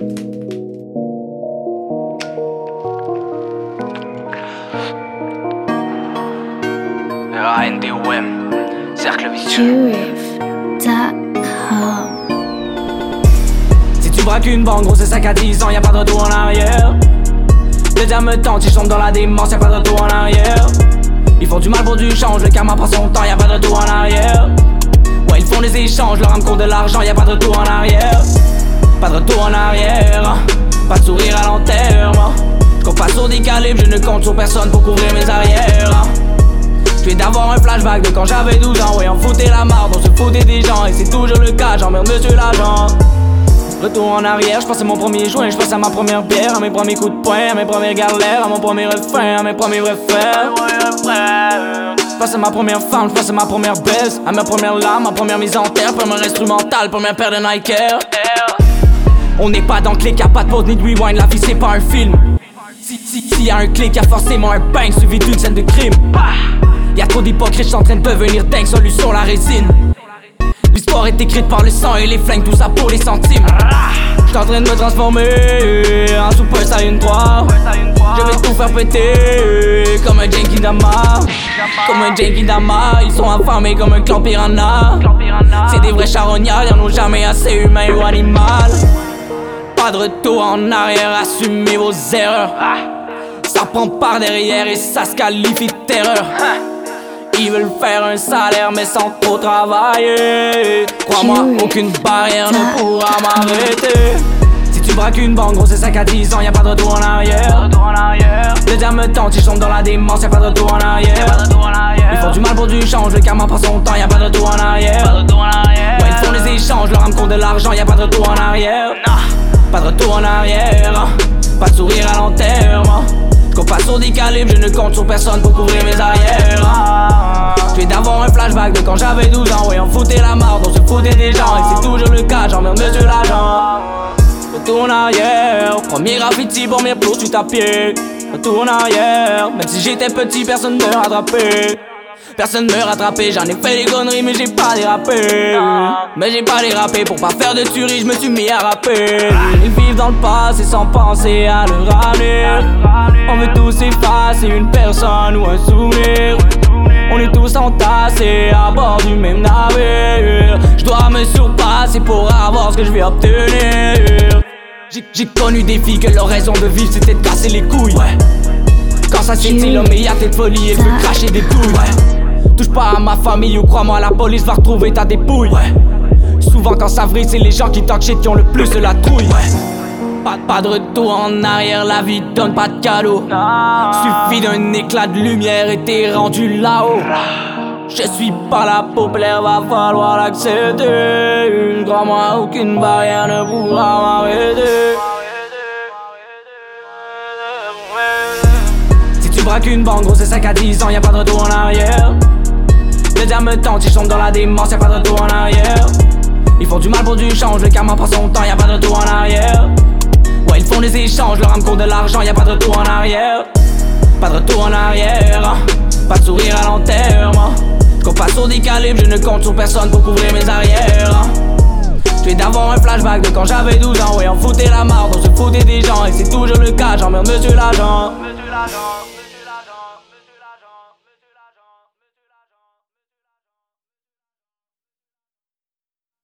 RANDOM, cercle vicieux. Si tu braques une banque, gros c'est ça qu'à 10 ans, y'a pas de retour en arrière. Les diamants tentent, ils chantent dans la démence, y'a pas de retour en arrière. Ils font du mal pour du change, le karma prend son temps, y'a pas de retour en arrière. Ouais, ils font des échanges, leur âme court de l'argent, y'a pas de retour en arrière. Pas de retour en arrière, pas de sourire à long terme. Je compte pas sur des calibres, je ne compte sur personne pour couvrir mes arrières. Je viens d'avoir un flashback de quand j'avais 12 ans. Ouais, on foutait la marde, on se foutait des gens. Et c'est toujours le cas, j'emmerde monsieur l'agent. Retour en arrière, je pense à mon premier joint. Je pense à ma première bière, à mes premiers coups de poing, à mes premières galères, à mon premier refrain, à mes premiers vrais frères. Je pense à ma première femme, je pense à ma première baisse, à ma première lame, ma première mise en terre, première instrumentale, première paire de Nike Air. On n'est pas dans le clic, y'a pas de pause ni de rewind, la vie c'est pas un film. S'il y a un clic, y'a forcément un bang suivi d'une scène de crime. Y'a trop d'hypocrites, j'suis en train de devenir dingue, solution la résine. L'histoire est écrite par le sang et les flingues, tout ça pour les centimes. J'suis en train de me transformer en Super Saiyan 3. Je vais tout faire péter comme un Genkidama. Comme un Genkidama, ils sont affamés comme un clan piranha. C'est des vrais charognards, y'en ont jamais assez humain ou animal. Pas de retour en arrière, assumez vos erreurs. Ça prend par derrière et ça se qualifie de terreur. Ils veulent faire un salaire mais sans trop travailler. Crois-moi, aucune barrière ne pourra m'arrêter. Si tu braques une banque, gros c'est ça qu'à 10 ans, y'a pas de retour en arrière. Les diamants tentent, ils chantent dans la démence, y'a pas de retour en arrière. Ils font du mal pour du change, le karma prend son temps, y'a pas de retour en arrière. Ouais, ils font des échanges, leur âme compte de l'argent, y'a pas de retour en arrière. Pas de retour en arrière, pas de sourire à long terme. Je compte pas sur des calibres, je ne compte sur personne pour couvrir mes arrières. Je viens d'avoir un flashback de quand j'avais 12 ans. Ouais, on foutait la marde, on se foutait des gens. Et c'est toujours le cas, j'emmerde monsieur l'agent. Retour en arrière, premier graffiti, premier plot, tu à pied. Retour en arrière, même si j'étais petit, personne ne me rattrapait. Personne me rattrapait, j'en ai fait des conneries mais j'ai pas dérapé. Mais j'ai pas dérapé, pour pas faire de tuerie, je me suis mis à rapper. Ils vivent dans le passé sans penser à le ramener. On veut tous effacer une personne ou un souvenir. On est tous entassés à bord du même navire. Je dois me surpasser pour avoir ce que je vais obtenir. J'ai connu des filles que leur raison de vivre c'était de casser les couilles. Quand ça s'étire, l'homme est à tête folie, elle veut cracher des douilles. Touche pas à ma famille ou crois-moi, la police va retrouver ta dépouille. Souvent quand ça vrille, c'est les gens qui talk shit qui ont le plus de la trouille. Pas de retour en arrière, la vie donne pas de cadeau. Suffit d'un éclat de lumière et t'es rendu là-haut. Je suis pas la populaire, va falloir l'accepter. Crois-moi, aucune barrière ne pourra m'arrêter. Si tu braques une banque, gros c'est ça qu'à 10 ans, y'a pas de retour en arrière. Les diamants tentent, ils chantent dans la démence, y'a pas de retour en arrière. Ils font du mal pour du change, le karma prend son temps, y'a pas de retour en arrière. Ouais, ils font des échanges, leur âme court de l'argent, y'a pas de retour en arrière. Pas de retour en arrière, pas de sourire à long terme. Je compte pas sur des calibres, je ne compte sur personne pour couvrir mes arrières. Je viens d'avoir un flashback de quand j'avais 12 ans. Ouais, on foutait la marde, on se foutait des gens. Et c'est toujours le cas, j'emmerde monsieur l'agent.